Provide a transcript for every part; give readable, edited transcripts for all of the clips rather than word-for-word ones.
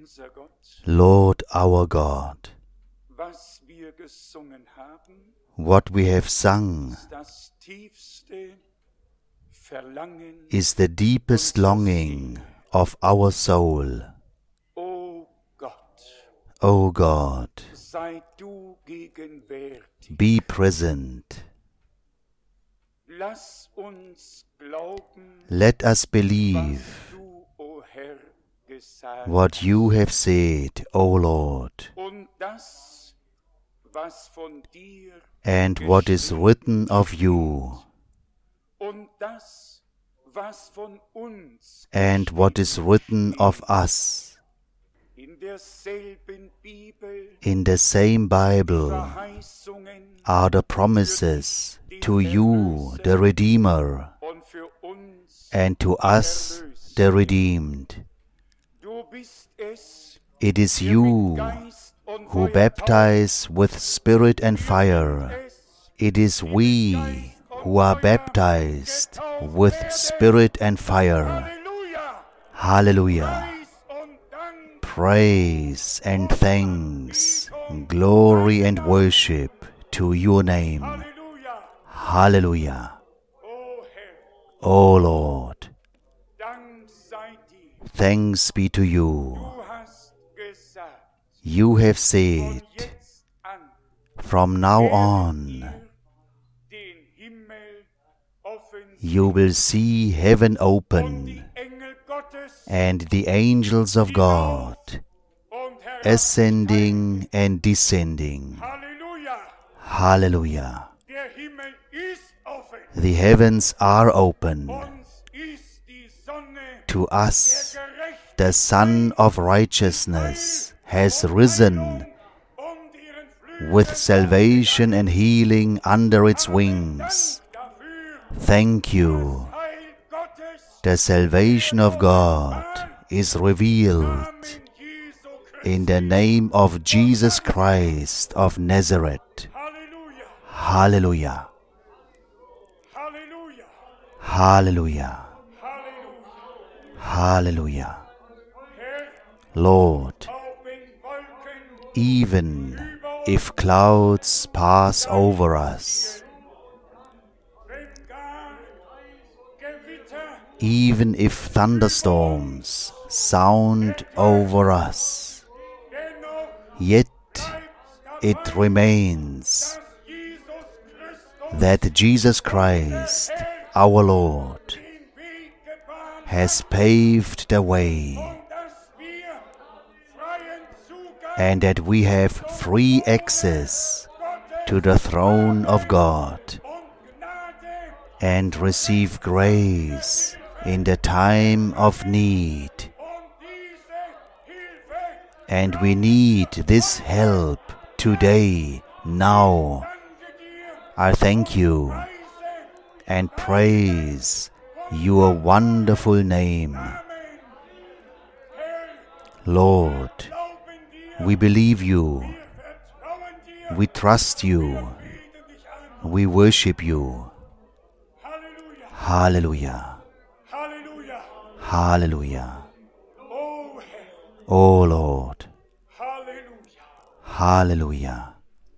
unser Gott, Lord our God, was wir gesungen haben, what we have sung ist das tiefste Verlangen is the deepest unserer longing Seele. of our soul. O Gott, O God, sei du gegenwärtig. be present. Lass uns glauben, Let us was believe du, o Herr, gesagt what you hast. have said, O Lord, Und das, was von dir and what is geschrieben written of you, und das, was von uns and what is geschrieben written of steht. us. In derselben Bibel In the same Bible Verheißungen are the promises to you, the Redeemer, und für uns and to die us, Erlösten. the redeemed. Du bist es, It is der you mit Geist und who Feuer baptize with spirit and tauft. Wir fire. sind es, It is we who are baptized with spirit and fire. Halleluja, Hallelujah. Preis und Dank, Praise and thanks, glory and worship to your name. Halleluja, Hallelujah. o Herr, O Lord, Dank sei dir. thanks be to you. Du hast gesagt, You have von said, jetzt an from now werdet on, ihr den Himmel offen you will see heaven und open die Engel Gottes and the angels of God und herabsteigen. ascending and descending. Halleluja, Hallelujah. der Himmel ist offen. The heavens are open. Uns ist die Sonne To der us, Gerechtigkeit the Son of Righteousness has risen und ihren Flügeln with salvation and healing under its wings. Dank dafür. Thank you. Heil Gottes The salvation of God is revealed Namen Jesu Christi. in the name of Jesus Christ of Nazareth. Halleluja, Hallelujah. Halleluja, Hallelujah. Halleluja. Hallelujah. Herr, Lord, auch wenn Wolken even if clouds pass over us, wenn gar Gewitter even if thunderstorms sound over us, dennoch yet bleibt it dabei, remains dass Jesus Christus that Jesus Christ, our Lord, den Weg gebahnt has paved the way, und dass wir freien Zugang and that we have free access to the throne of God und Gnade and receive grace in the time of need. und diese Hilfe And we need this help today, now. danke dir, I thank you preise and praise your wonderful name. Amen. Herr, Lord, glauben dir, we believe you, wir vertrauen dir, we trust you, beten dich an. we worship you. Halleluja, Hallelujah, Halleluja, hallelujah. o Herr, O Lord, Halleluja, hallelujah.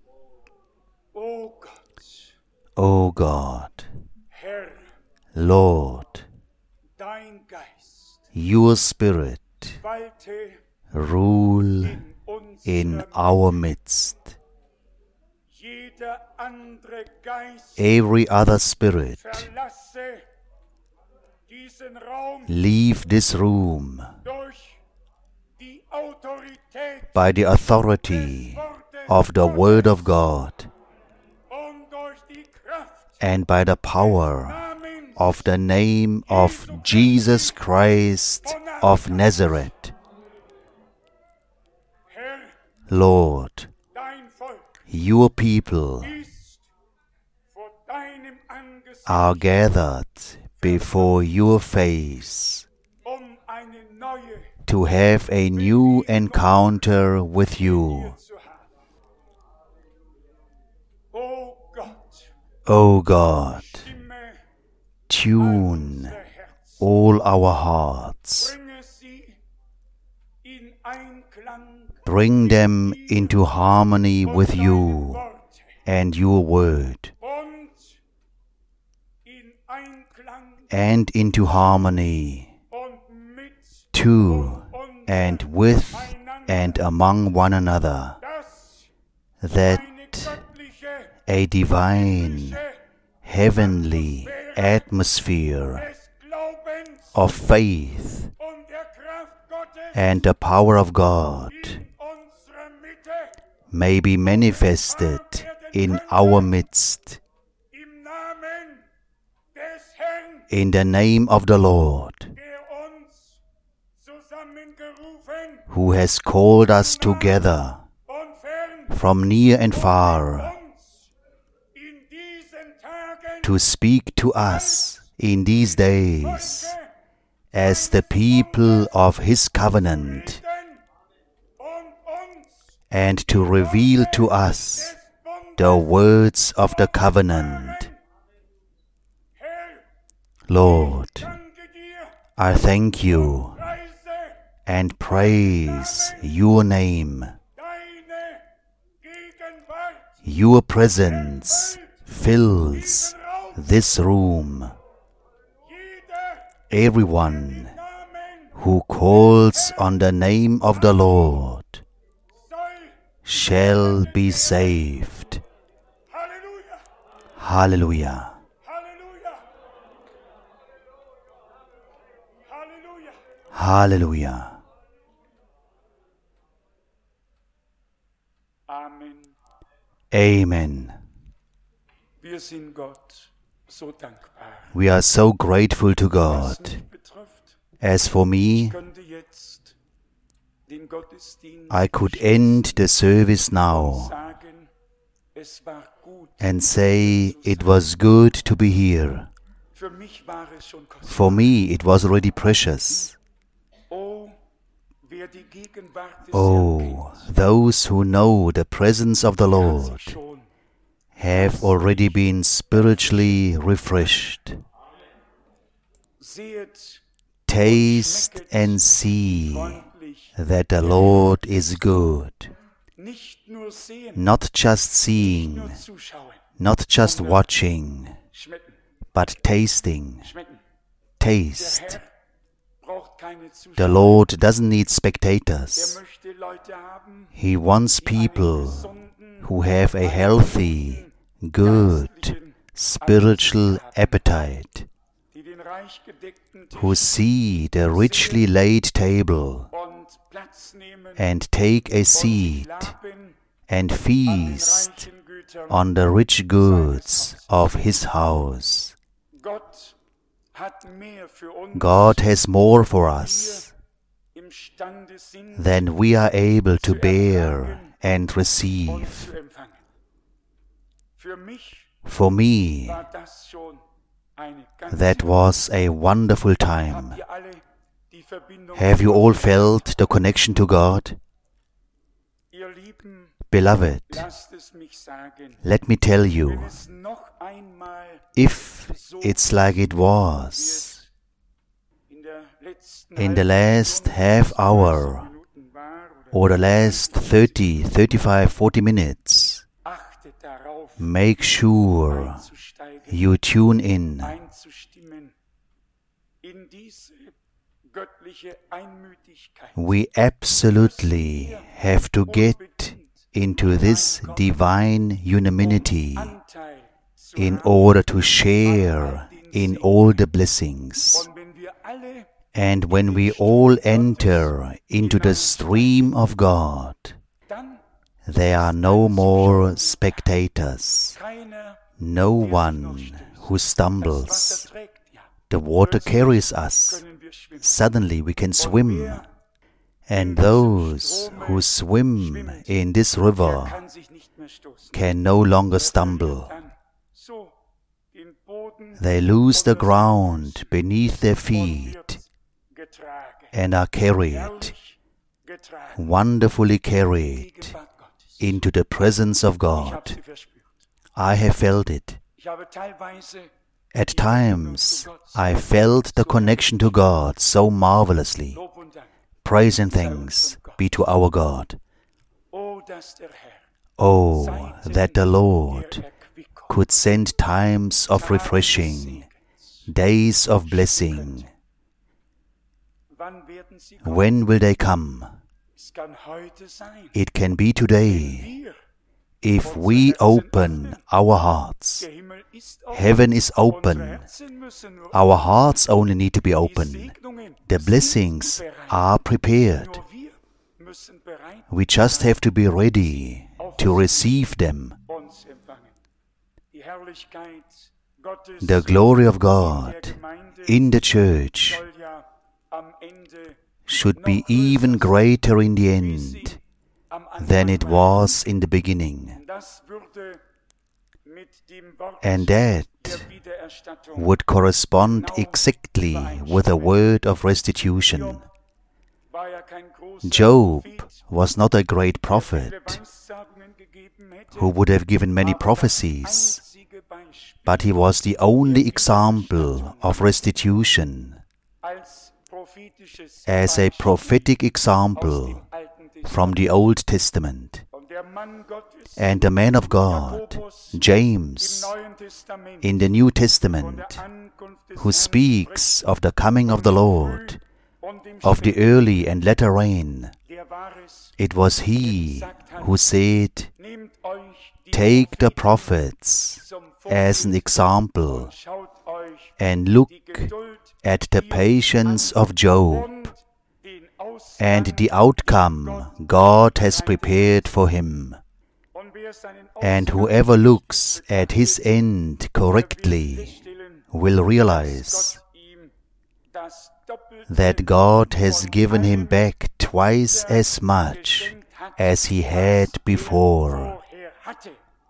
o Gott, O God, Herr, Lord, dein Geist your Spirit walte rule in uns. in our midst. Jeder andere Geist Every other spirit, verlasse diesen Raum leave this room durch die Autorität by the authority of the Word of God und durch die Kraft and by the power Namens of the name of Jesus Christ of Nazareth. Herr, Lord, dein Volk your people ist vor deinem Angesicht, are gathered before your face eine neue to have a new encounter with you. zu haben. O Gott, O God, stimme tune unser Herz, all our hearts bringe sie in Einklang bring them into harmony with deine you Worte and your word, und in Einklang and into harmony und mit to und and with and among one another, dass that eine göttliche a divine, heavenly atmosphere des Glaubens of faith und der Kraft Gottes and the power of God in unserer Mitte may be manifested in our midst, im Namen des Herrn, in the name of the Lord, der uns zusammengerufen who has called us together und fern from near and far uns in diesen Tagen to speak to us in these days as the people of His covenant, und uns and to reveal to us des Bundes, the words of the covenant. Herr, Lord, danke dir, I thank you preise and praise your name. deine Gegenwart, Your presence fills this room. jeder Everyone Namen who calls on the name of the Lord soll, shall be saved. Halleluja, Hallelujah. Halleluja, Halleluja. Hallelujah. Amen. Amen. Wir sind Gott so dankbar. We are so grateful to Was God. mich betrifft, As for me, könnte jetzt den Gottesdienst I could end the service now sagen, es war gut. and say it was good to be here. Für mich war es schon kostbar. For me, it was already precious. Oh, wer die Gegenwart des Oh, Herrn those who know the presence of the kennt, kann Lord sich schon have already been spiritually refreshed. sehet Taste and see freundlich, that the Lord is good. nicht nur sehen, Not just nur seeing, zuschauen, not just watching, schmecken, but tasting. schmecken. Der Taste. Herr braucht keine The Zuschauer. Lord doesn't need Er spectators. möchte Leute haben, He wants die einen people gesunden, who have a healthy, good, spiritual appetite, die den reich gedeckten Tisch who see the richly laid table und Platz nehmen and take a und sich seat laben and an den feast reichen Gütern. on the rich goods of His house. Gott hat mehr für uns, God has more for us wir imstande sind than we are able to bear and und receive. zu empfangen. Für mich For me, war das schon eine ganz that was a wonderful time. Habt ihr alle die Verbindung Have you zu all Gott? felt the connection to God? Ihr Lieben, Beloved, lasst es mich sagen, let me tell wenn you, es noch einmal if it's like it wie was es in der letzten in the halben last Stunde, half 30 hour Minuten war, or the last 30, 35, 40 minutes, achtet darauf, make sure einzusteigen, you tune in einzustimmen in diese göttliche Einmütigkeit. We absolutely have to get into this divine unanimity Anteil zu in haben. order to share in all the blessings. Und wenn wir alle And when we all enter into the stream of God, dann there are no more spectators, keiner no one who das stumbles. Wasser trägt, ja, The water carries us. können wir schwimmen. Suddenly we can swim. And those who swim in this river Kann sich nicht mehr stoßen. can no longer stumble. Dann so den Boden They lose the ground beneath their und feet wird getragen. and are carried, Herrlich getragen. wonderfully carried Gegenwart Gottes. into the presence of Ich habe God. sie verspürt. I have felt it. Ich habe teilweise At times, I felt the connection to God so marvelously. Lob und Dank. Praise and thanks be to our God. Oh, dass der Herr Oh, that the Lord could send times of refreshing, days of blessing. wann werden sie kommen? When will they come? Es kann heute sein. It can be today. Wir, If we open our hearts. der Himmel ist offen. Heaven is Unsere open. Herzen müssen nur Our hearts only need to be die open. Segnungen The sind blessings bereit. are prepared. Nur wir müssen bereit We just have to be ready to receive them. uns empfangen. Die Herrlichkeit Gottes The glory of in der God Gemeinde in the church soll ja am Ende should be even greater in the wie end sie am than Anfang it war. was in the beginning. Das würde mit dem Wort And that der Wiedererstattung would correspond exactly with a word of restitution. war ja kein großer Job Prophet, was not a great der viele prophet Weissagungen gegeben hätte, who would have given many aber das prophecies, einzige Beispiel but he was the only example of restitution, als prophetisches as a Beispiel prophetic aus example dem Alten Testament. from the Old Testament. Und der Mann Gottes, And the man of God, Jakobus, im James, Neuen Testament, in the New von Testament, der Ankunft des who Herrn speaks of the coming of the Lord, und dem of the Späten, early and latter rain. der war es, It was he who said, nehmt euch die "Take the Propheten prophets zum as an Vorbild example und schaut euch and look die Geduld at the patience of Job und den and Ausgang, the outcome God has prepared for him. und wer seinen And Ausgang whoever looks at his end correctly feststellen, will realize Gott ihm das Doppelte that God has given him back twice as much geschenkt hat, as he was had er before. vorher hatte.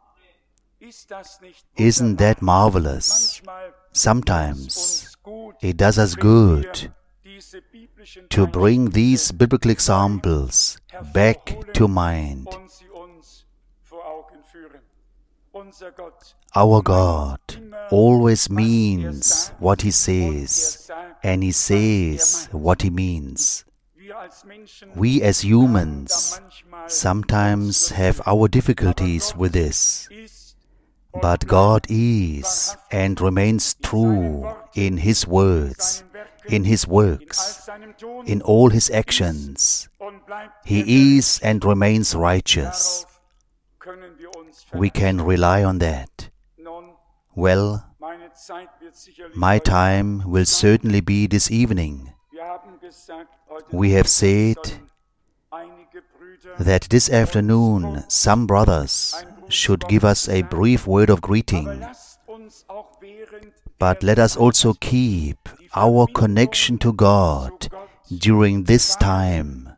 Ist das nicht Isn't that wunderbar? marvelous? Manchmal Sometimes uns gut, it does us wenn good wir diese biblischen to bring these Beispiele biblical examples back to mind. und sie uns vor Augen führen. Unser Gott Our God always means what he says, and he says what he means. wir als Menschen We as humans manchmal sometimes have our difficulties with this, ist but God is and remains true in his words, in his works, seinem Tun in all his actions. und bleibt He is and remains righteous. darauf können wir uns We can rely on that. Nun, Well, meine Zeit wird sicherlich my heute time will certainly be this evening. Wir haben gesagt, heute We have said sollen einige Brüder that this afternoon some brothers should give us a brief word of aber greeting, lasst uns auch während but let us also keep our connection to God during this time,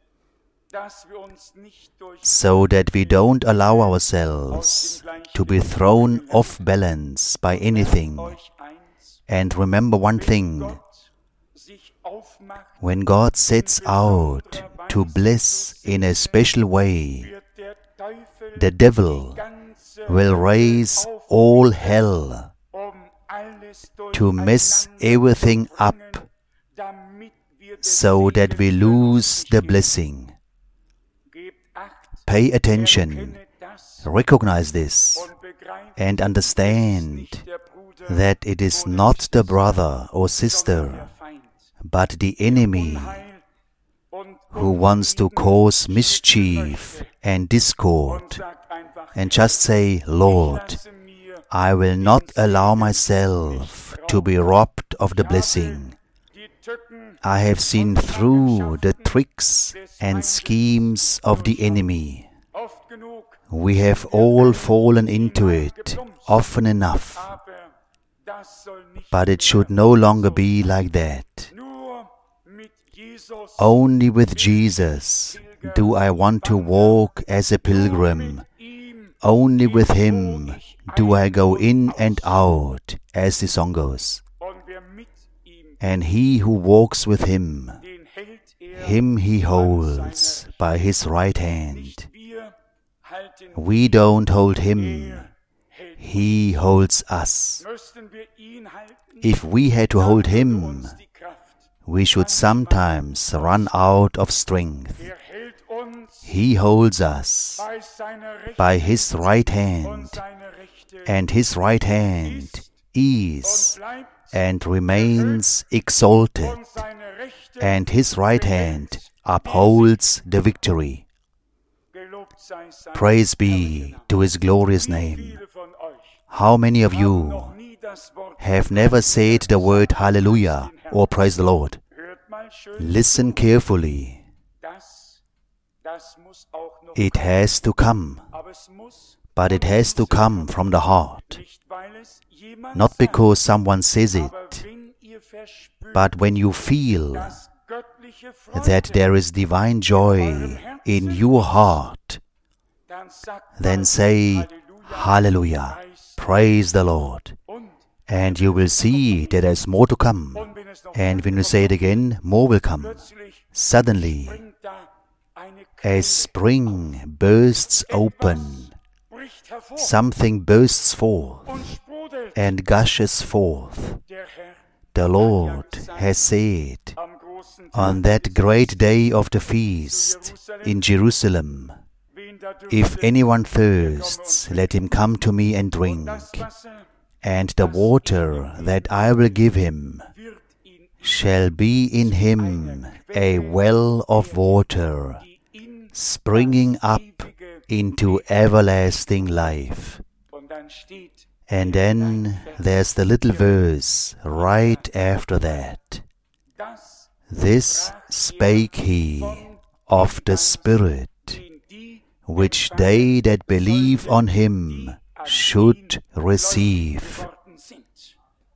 dass wir uns nicht durch so that we don't allow ourselves to be thrown off balance by anything. euch eins, And remember one thing, Gott sich aufmacht, when God sets out to bless in a special way, wird der Teufel the devil ganze will raise all hell alles to mess everything up damit wir so that we lose the blessing. Gebt Acht, Pay attention, erkenne das recognize this, und begreift and understand nicht der Bruder, that it is not the brother or sondern sister, der Feind. but the enemy Unheil und who wants to cause mischief and discord. sagt einfach, And just say, Lord, lasse mir I will not allow myself to be robbed of the blessing. die Tücken I have seen through the tricks and schemes of the enemy. oft genug, We have all fallen into it often enough, aber das soll nicht but it should no longer be like that. nur mit Jesus Only with Jesus do I want to walk as a pilgrim. ihm Only with him do I go in and out, as the song goes. und wer mit ihm, And he who walks with him, den hält er, him he holds by his right hand. nicht wir halten, We don't hold him, er hält. he holds us. Müssten wir ihn halten, If we had to hold würde him, uns die Kraft we should sometimes run out of strength. Er hält uns He holds us bei seiner Rechten by His right und hand, seine Rechte and His right hand und is bleibt and remains exalted, und seine Rechte and His right hand upholds the victory. gelobt sei sein Praise be to His glorious name. Viele von euch How many of haben you noch nie das Wort have never said the word hallelujah or praise the Lord? hört mal schön Listen carefully. das muss auch noch It has to come, aber es muss but it has to come from the heart. nicht weil es jemand Not sagt, because someone says aber it, wenn ihr verspürt but when you feel das göttliche Freude, that there is divine joy in your heart, dann sagt then mal say, Halleluja, hallelujah, praise the Lord. und And you will see that there's more to come. wenn es noch And when you say it again, more will come. plötzlich Suddenly, bringt da eine a Quelle, spring bursts open. bricht hervor Something bursts forth und sprudelt. and gushes forth. Der Herr The Lord has said, am großen on that great day of the feast in Jerusalem, wen da if dürfte, anyone thirsts, let him come to me and drink. das Wasser And the water that I will give him wird ihn shall be in him a well of water, in springing up ewige. into everlasting life. Und dann steht, And then there's the little verse right after that. das This spake he of the Spirit, den die which they that believe on him should receive. geworden sind.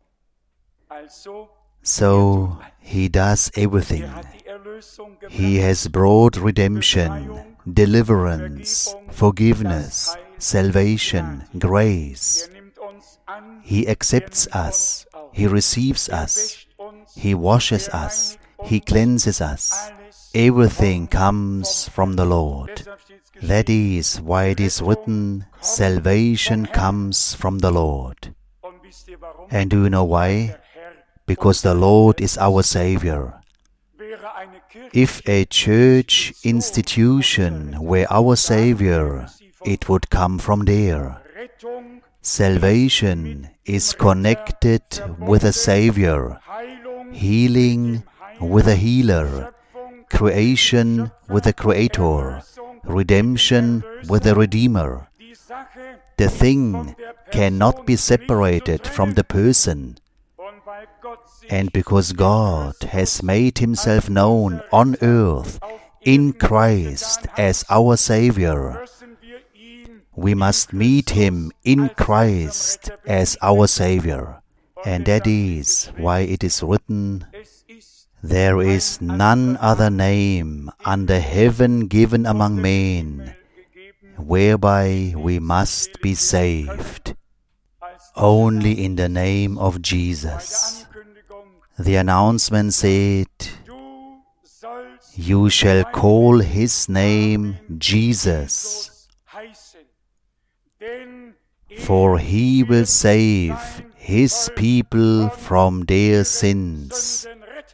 Also, So he does everything. hat die Erlösung gebracht, He has brought redemption, deliverance, forgiveness, salvation, grace. nimmt uns an, He accepts us. He receives us. wäscht uns, He washes us. He cleanses us. Everything comes from the Lord. deshalb steht's geschrieben, That is why it is written, salvation comes from the Lord. und wisst ihr warum? And do you know why? Der Herr Because the Lord is our Savior. wäre eine Kirche, If a church institution were our Savior, it would come from there. Rettung, Salvation is connected with a Savior, Heilung, healing with a healer, Schöpfung, creation with a Creator, redemption with a Redeemer. die Sache, The thing cannot be separated from the person. und weil Gott sich And because God has made Himself known on earth in Christ as our Savior, müssen wir ihn, we must meet Him in Christ as our Savior. And that is why it is written, es ist there is none other name under heaven given among men, gegeben, whereby we must be saved. Only in the name of Jesus. Ankündigung, The announcement said, du sollst you shall call His name Jesus, heißen, denn for He will save His people from their sins. Sünden retten.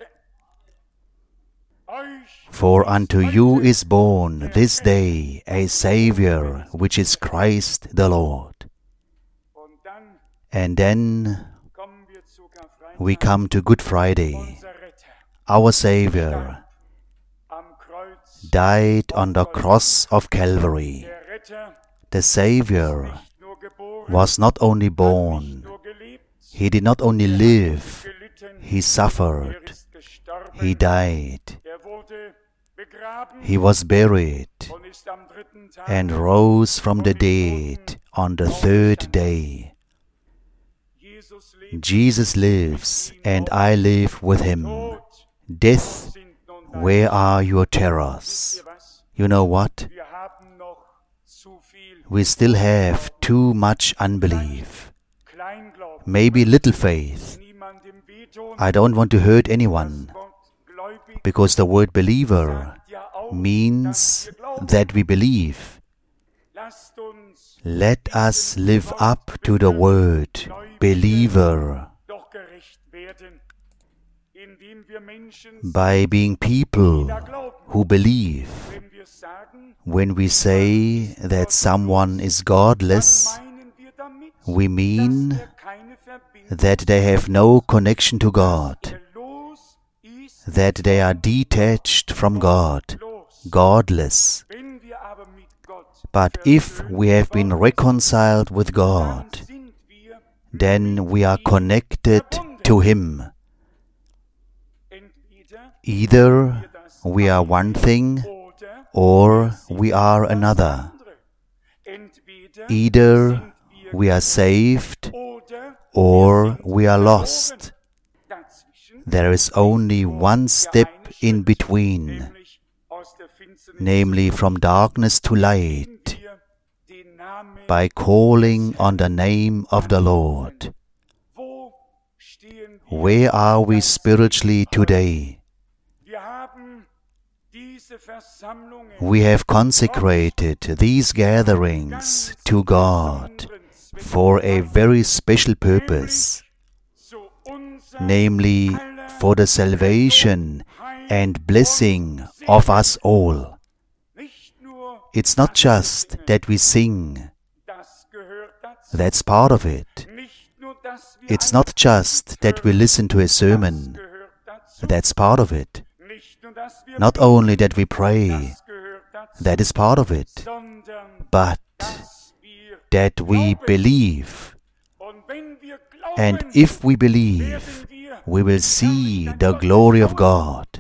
Euch For unto you is born this day a Saviour, which is Christ the Lord. und dann And then kommen wir zu Karfreitag, we come to Good Friday. unser Retter Our Saviour am Kreuz, died on the cross of Calvary. der Retter The Saviour nicht nur geboren, was not only nicht born, nur gelebt, He did not only live, gelitten, He suffered, ist gestorben, He died, wurde begraben He was buried, und ist am dritten Tag and rose from the dead on the third day. Jesus lebt, Jesus lives, and I live with Him. Tod Death, sind nun where are your terrors? ihr was? You know what? Wir haben noch zu viel We still have too much unbelief. Kleinglauben. Maybe little faith. Niemandem wehtun. I don't want to hurt anyone, Gott gläubig because the word believer sagt ja auch, means dass wir glauben. that we believe. Lasst uns Let us live up to the word believer, doch gerecht werden, indem wir wir Menschen by being people who believe. wenn wir sagen, When we say that someone is godless, meinen wir damit, we mean keine Verbindung that they have no connection to God, los ist, that they are detached from God, los. godless. Wenn wir aber mit Gott But if we have been reconciled with God, sind wir then we are connected to Him. entweder Either we are one thing oder or we are another. entweder Either we are saved oder or we are lost. dazwischen, There is only one step in between, nämlich aus der Finsternis namely from darkness to light, wir den Namen. by calling on the name of the Lord. Wo stehen wir? Where are we spiritually today? Wir haben diese Versammlungen We have consecrated these gatherings to God for a very special purpose, zu unserem namely for the salvation and blessing of us all. nicht nur It's not just that we sing, das gehört dazu, that's part of it. nicht nur dass wir It's not just that we listen to a sermon, gehört dazu, that's part of it. nicht nur dass wir Not only that we pray, das gehört dazu, that is part of it, sondern but dass wir that we believe. und wenn wir glauben, And if we believe, we will see the glory of God.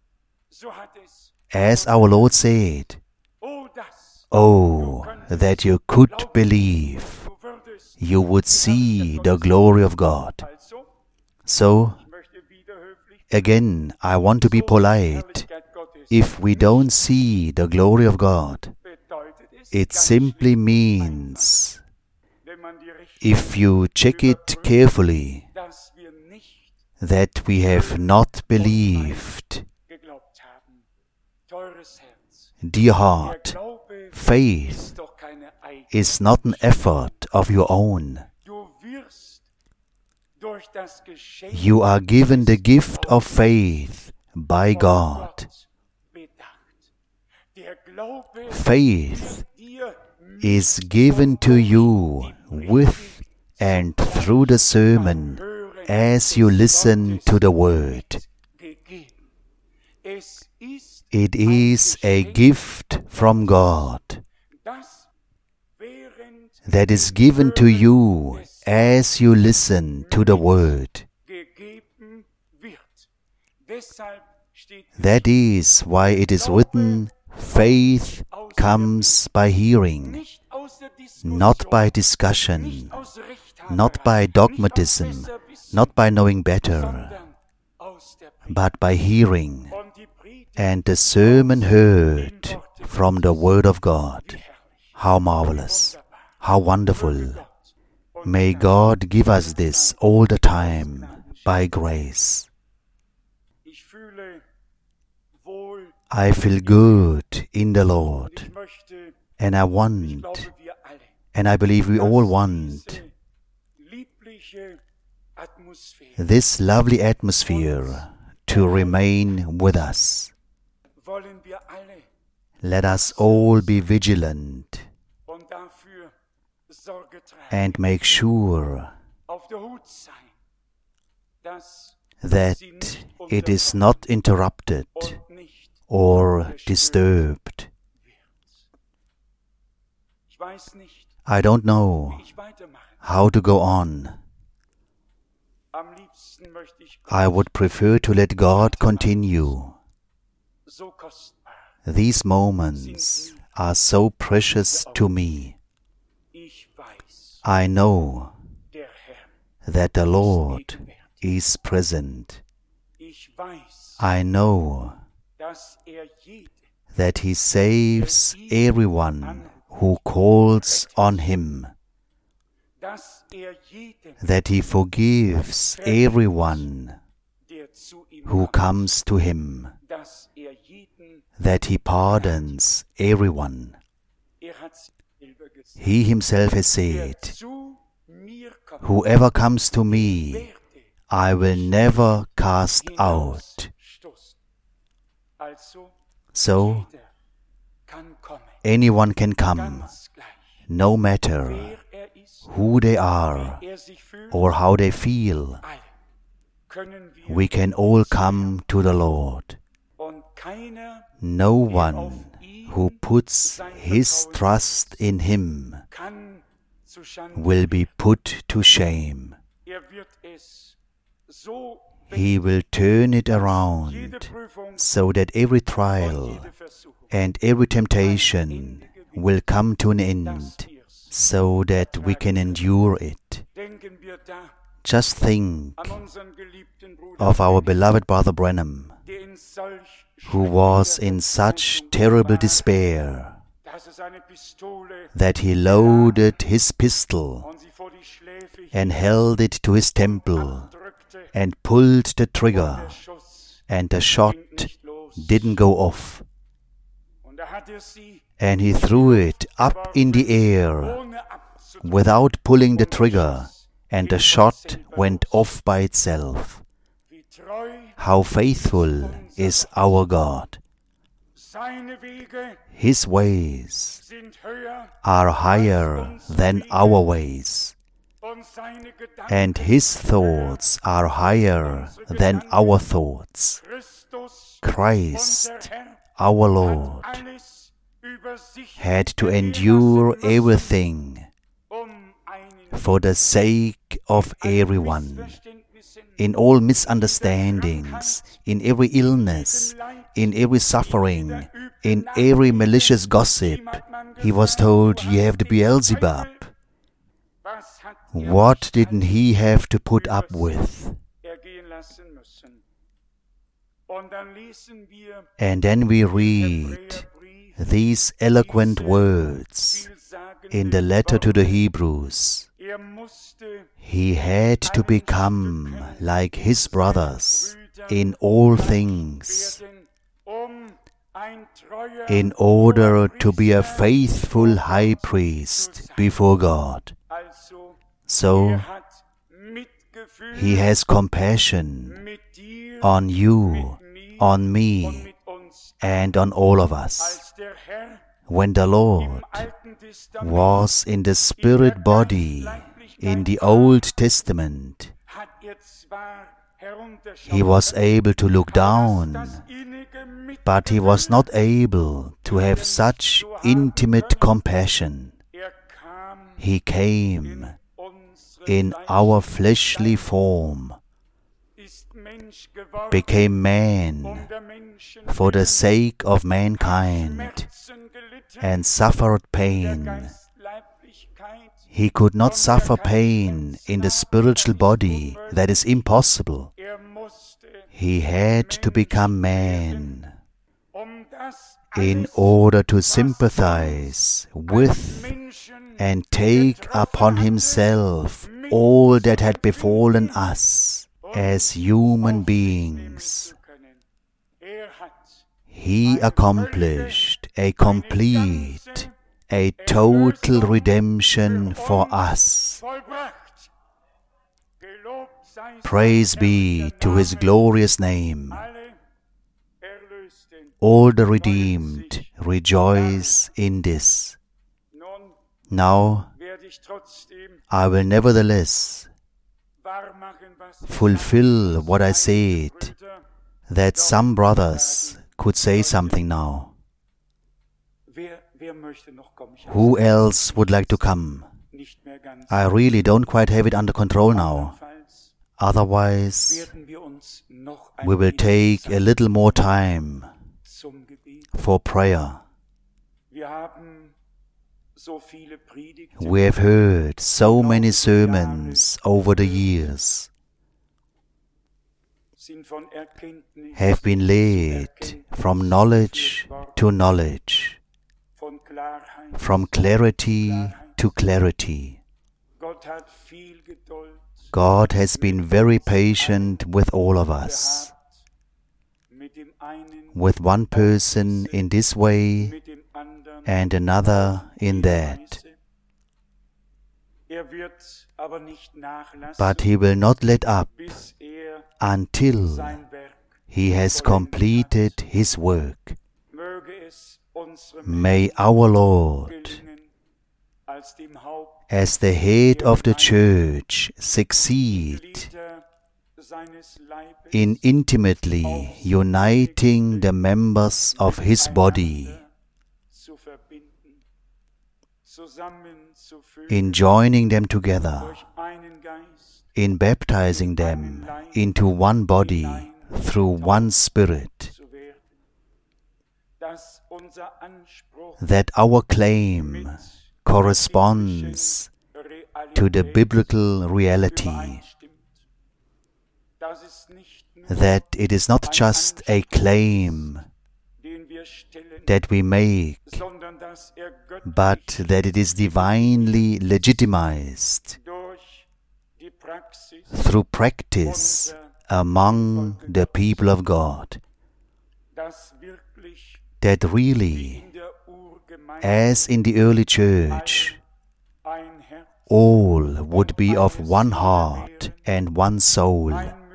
so hat es As our Lord said, oh das "Oh, that you could believe, du würdest you would see the glory of God." also So, ich möchte wieder höflich again, I want to be polite. Herrlichkeit Gottes If we don't see the glory of God, bedeutet es it ganz simply means, wenn man die Richtung, if you check it carefully, dass wir nicht that we have not believed. geglaubt haben. Teures Herz. Dear Der heart, Glaube faith ist doch keine eigene. is not an effort of your own. Du wirst durch das Geschenk You are given the gift of faith by von God. Gott bedacht. Der Glaube Faith dir is given to you with and through the sermon as you listen to the word. gegeben. Es ist It is a gift from God das während that is given to you as you listen to the word. gegeben wird. Deshalb steht That is why it is written, faith comes by hearing, nicht aus der Diskussion, not by discussion, nicht aus Rechthaberei, not by dogmatism, nicht aus Besserwissen, not by knowing better, sondern aus der Predigt. but by hearing, Und die Predigt, and the sermon heard from the word of God. herrlich, How marvelous, wunderbar. how wonderful. Gott. Und May God give us this all the time by grace. ich fühle wohl, I feel good in the Lord, ich möchte, and I ich want, glaube wir alle, and I believe we all want diese liebliche Atmosphäre this lovely atmosphere to remain with us. wollen wir alle Let us all be vigilant und dafür Sorge tragen, and make sure auf der Hut sein, dass that it is not interrupted und nicht or disturbed. Ich weiß nicht, I don't know wie ich weitermache. how to go on. Am liebsten möchte ich I would prefer to let God continue. so kostbar. These moments are so precious to me. Ich weiß, I know der Herr that the Lord ist gegenwärtig. is present. Ich weiß, I know dass jeden, that He saves everyone who calls on Him, dass jeden, that He forgives everyone der zu ihm who kommt, comes to Him, dass jeden, that He pardons everyone. hat's selber gesagt, He Himself has der said, zu mir kommt, "Whoever comes to me, werde I will never cast out. So, anyone can come, no matter who they are or how they feel. We can all come to the Lord. No one who puts his trust in Him will be put to shame. He will turn it around so that every trial and every temptation will come to an end, so that we can endure it. Just think of our beloved Brother Branham, who was in such terrible despair that he loaded his pistol and held it to his temple and pulled the trigger, and the shot didn't go off. And he threw it up in the air without pulling the trigger, and the shot went off by itself. How faithful is our God! His ways are higher than our ways, and His thoughts are higher than our thoughts. Christ, our Lord, had to endure everything for the sake of everyone, in all misunderstandings, in every illness, in every suffering, in every malicious gossip. He was told, "You have the Beelzebub." What didn't he have to put up with? And then we read these eloquent words in the letter to the Hebrews. He had to become like his brothers in all things, in order to be a faithful high priest before God. So, He has compassion on you, on me, and on all of us. When the Lord was in the spirit body in the Old Testament, He was able to look down, but He was not able to have such intimate compassion. He came in our fleshly form, became man for the sake of mankind, and suffered pain. He could not suffer pain in the spiritual body. That is impossible. He had to become man in order to sympathize with and take upon Himself all that had befallen us as human beings. He accomplished a complete, a total redemption for us. Praise be to His glorious name. All the redeemed rejoice in this. Now, I will nevertheless fulfill what I said, that some brothers could say something now. Who else would like to come? I really don't quite have it under control now. Otherwise, we will take a little more time for prayer. We have heard so many sermons over the years, have been led from knowledge to knowledge, from clarity to clarity. God has been very patient with all of us, with one person in this way and another in that. but He will not let up until He has completed His work. May our Lord, as the head of the Church, succeed in intimately uniting the members of His body, in joining them together, in baptizing them into one body through one Spirit, that our claim corresponds to the biblical reality, that it is not just a claim that we make, but that it is divinely legitimized through practice among the people of God, that really, as in the early church, all would be of one heart and one soul,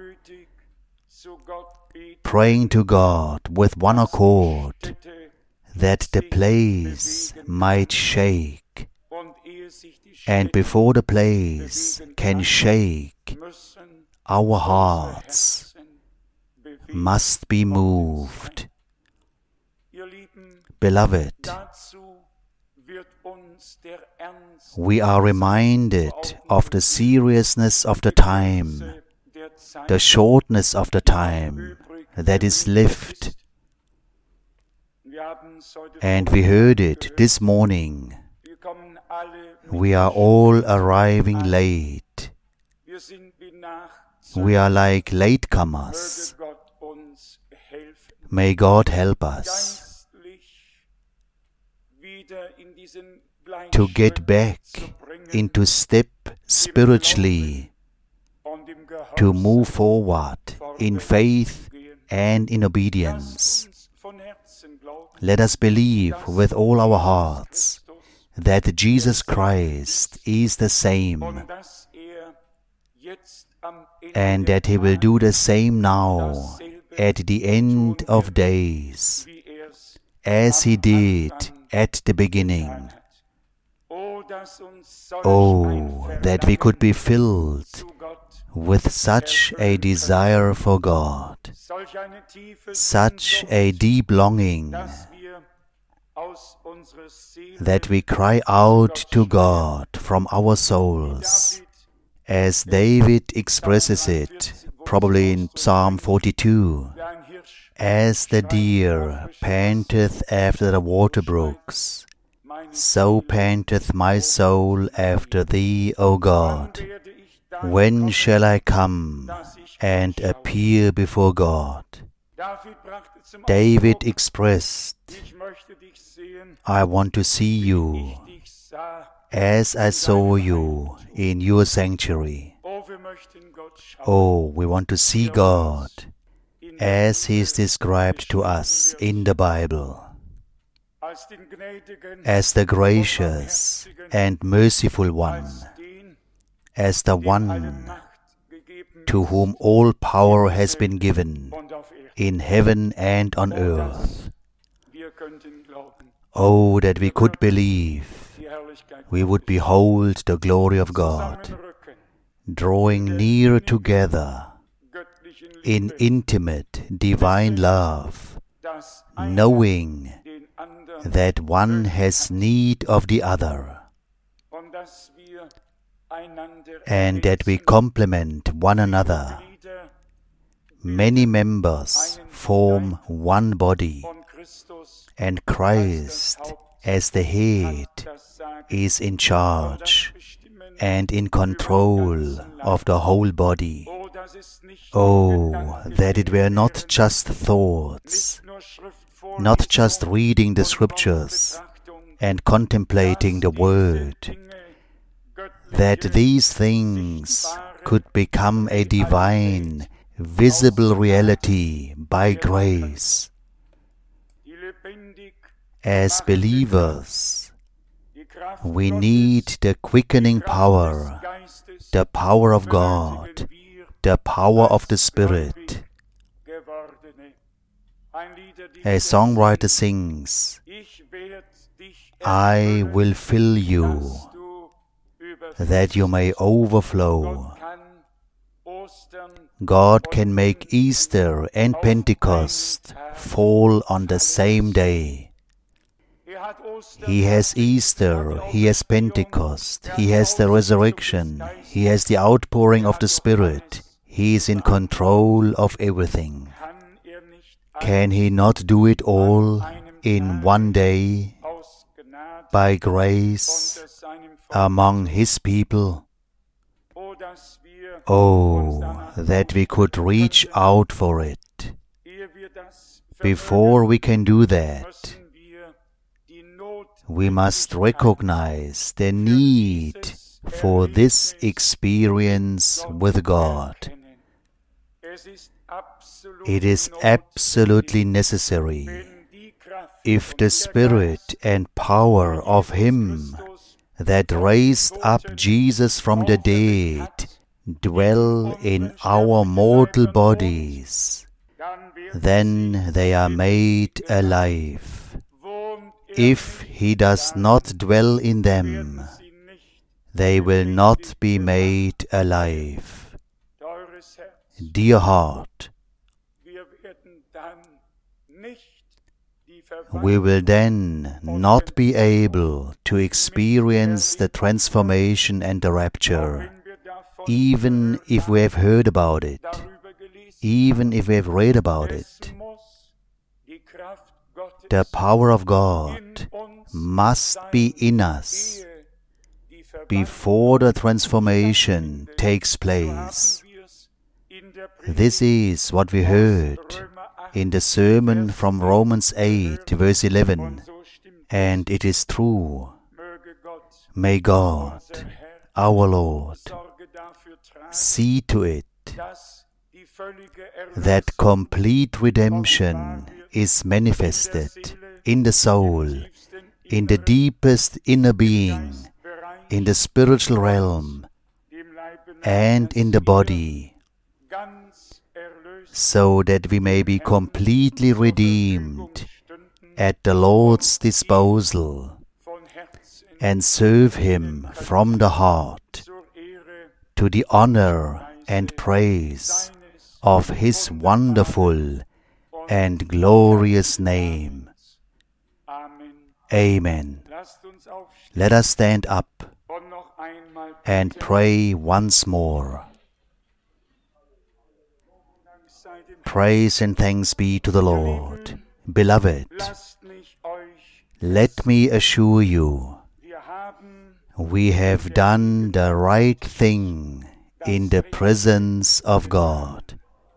praying to God with one accord, that the place might shake, and before the place can shake, our hearts must be moved. Beloved, we are reminded of the seriousness of the time, the shortness of the time that is left. And we heard it this morning. We are all arriving late. We are like latecomers. May God help us to get back into step spiritually, to move forward in faith and in obedience. Let us believe with all our hearts that Jesus Christ is the same, and that He will do the same now at the end of days, as He did at the beginning. Oh, that we could be filled with such a desire for God, such a deep longing, that we cry out to God from our souls, as David expresses it, probably in Psalm 42, as the deer panteth after the water brooks, so panteth my soul after Thee, O God. When shall I come and appear before God? David expressed, I want to see You as I saw You in Your sanctuary. Oh, we want to see God as He is described to us in the Bible, as the gracious and merciful One, as the One to whom all power has been given in heaven and on earth. Oh, that we could believe, we would behold the glory of God, drawing near together in intimate divine love, knowing that one has need of the other, and that we complement one another. Many members form one body, and Christ, as the head, is in charge and in control of the whole body. Oh, that it were not just thoughts, not just reading the Scriptures and contemplating the Word, that these things could become a divine, visible reality by grace. As believers, we need the quickening power the power of God, the power of the Spirit. A songwriter sings, I will fill you, that you may overflow. God can make Easter and Pentecost fall on the same day. He has Easter, He has Pentecost, He has the resurrection, He has the outpouring of the Spirit. He is in control of everything. Can He not do it all in one day by grace among His people? Oh, that we could reach out for it. Before we can do that, we must recognize the need for this experience with God. It is absolutely necessary. If the Spirit and power of Him that raised up Jesus from the dead dwell in our mortal bodies, then they are made alive. If He does not dwell in them, they will not be made alive. Dear heart, we will then not be able to experience the transformation and the rapture, even if we have heard about it, even if we have read about it. The power of God must be in us before the transformation takes place. This is what we heard in the sermon from Romans 8, verse 11, and it is true. May God, our Lord, see to it that complete redemption is manifested in the soul, in the deepest inner being, in the spiritual realm, and in the body, so that we may be completely redeemed at the Lord's disposal and serve Him from the heart to the honor and praise of His wonderful and glorious name. Amen. Let us stand up and pray once more. Praise and thanks be to the Lord. Beloved, let me assure you, we have done the right thing in the presence of God.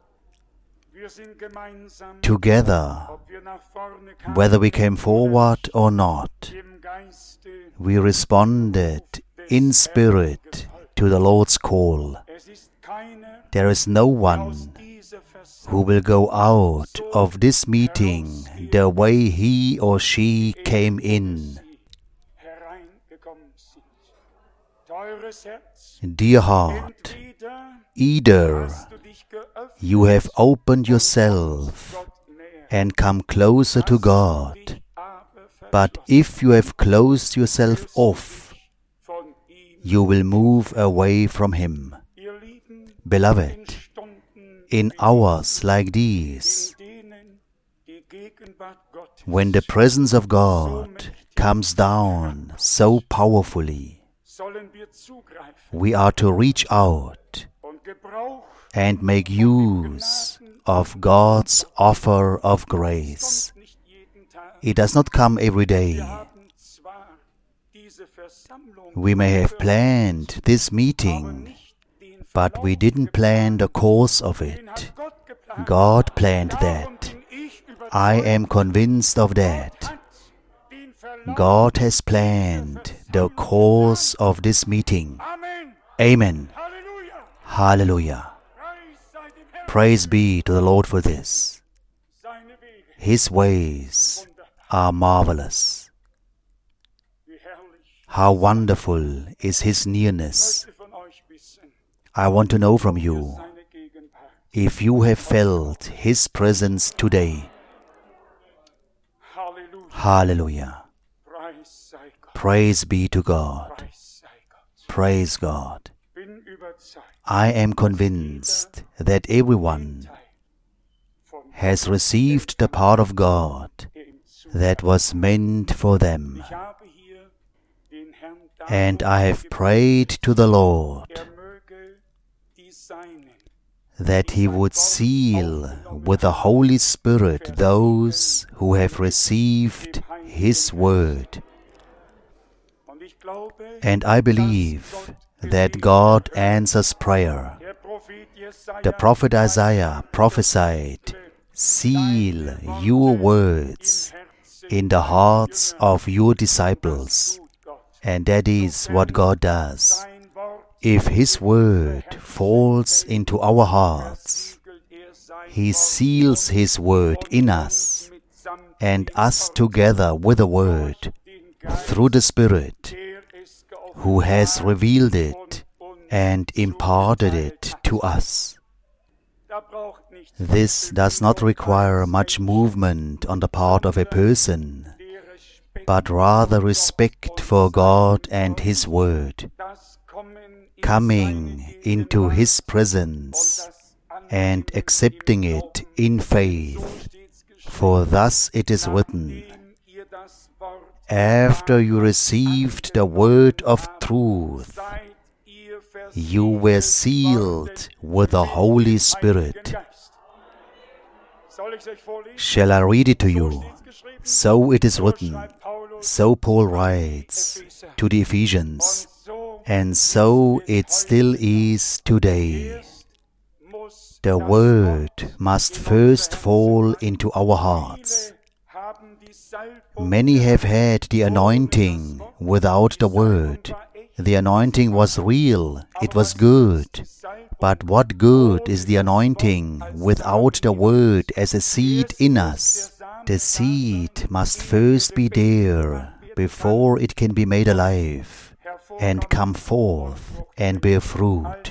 Together, whether we came forward or not, we responded in spirit to the Lord's call. There is no one who will go out of this meeting the way he or she came in. Dear heart, either you have opened yourself and come closer to God, but if you have closed yourself off, you will move away from Him. Beloved, in hours like these, when the presence of God comes down so powerfully, we are to reach out and make use of God's offer of grace. It does not come every day. We may have planned this meeting, but we didn't plan the course of it. God planned that. I am convinced of that. God has planned the course of this meeting. Amen. Hallelujah. Praise be to the Lord for this. His ways are marvelous. How wonderful is His nearness. I want to know from you if you have felt His presence today. Hallelujah. Praise be to God. Praise God. I am convinced that everyone has received the part of God that was meant for them. And I have prayed to the Lord that He would seal with the Holy Spirit those who have received His word. And I believe that God answers prayer. The prophet Isaiah prophesied, "Seal your words in the hearts of your disciples." And that is what God does. If His word falls into our hearts, He seals His word in us, and us together with the word, through the Spirit, who has revealed it and imparted it to us. This does not require much movement on the part of a person, but rather respect for God and His word, coming into His presence and accepting it in faith. For thus it is written, "After you received the word of truth, you were sealed with the Holy Spirit." Shall I read it to you? So it is written. So Paul writes to the Ephesians, and so it still is today. The word must first fall into our hearts. Many have had the anointing without the word. The anointing was real, it was good. But what good is the anointing without the word as a seed in us? The seed must first be there before it can be made alive and come forth and bear fruit.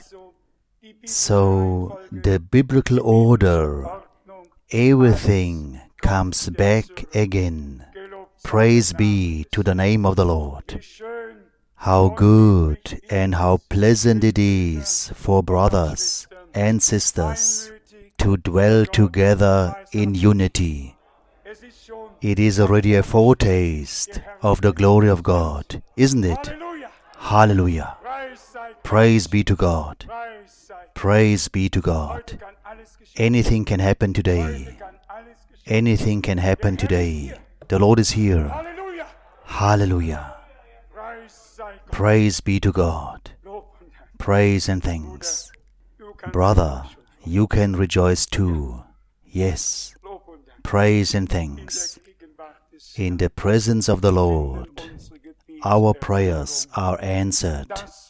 So the biblical order, everything comes back again. Praise be to the name of the Lord. How good and how pleasant it is for brothers and sisters to dwell together in unity. It is already a foretaste of the glory of God, isn't it? Hallelujah. Praise be to God. Praise be to God. Anything can happen today. Anything can happen today. The Lord is here. Hallelujah. Praise be to God. Praise and thanks. Brother, you can rejoice too. Yes. Praise and thanks. In the presence of the Lord, our prayers are answered.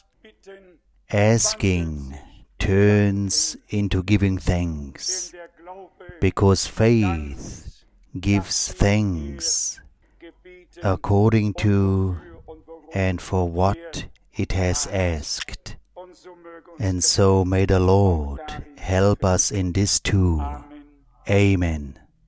Asking turns into giving thanks, because faith gives thanks according to and for what it has asked. And so may the Lord help us in this too. Amen.